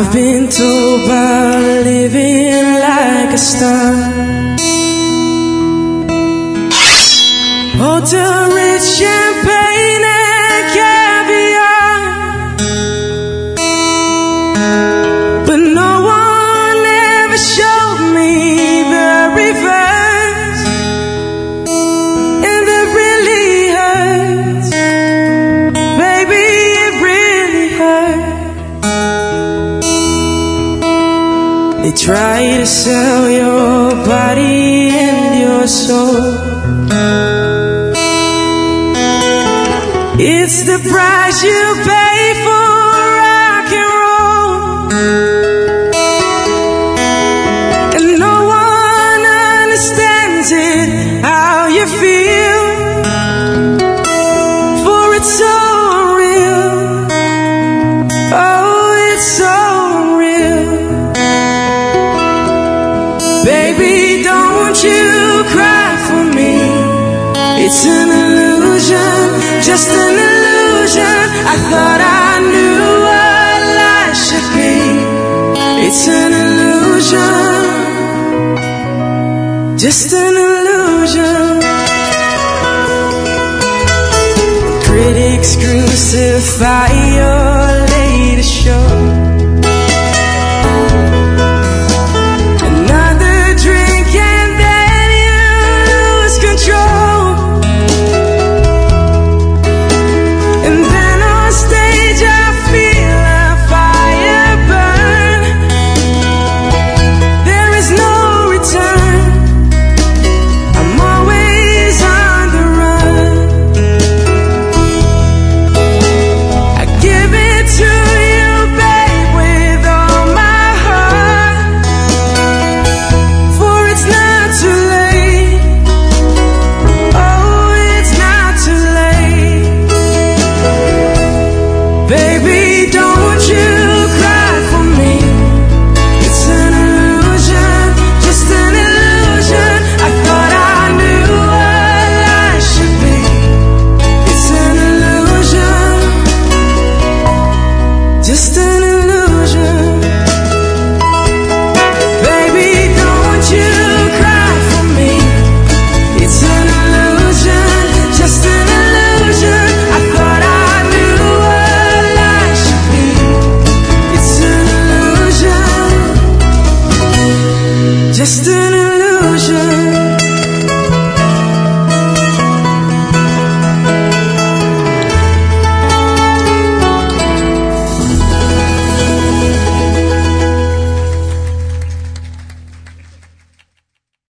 I've been told about living like a star. Hotel rich champagne and caviar, but no one ever showed me the reverse, and it really hurts, baby, it really hurts. They try to sell your body and your soul. It's the price you pay for rock and roll, and no one understands it, how you feel, for it's so real. Oh, it's so real. Baby, don't you cry for me. It's an illusion, just an illusion. I thought I knew what life should be. It's an illusion, just an illusion. Critics crucify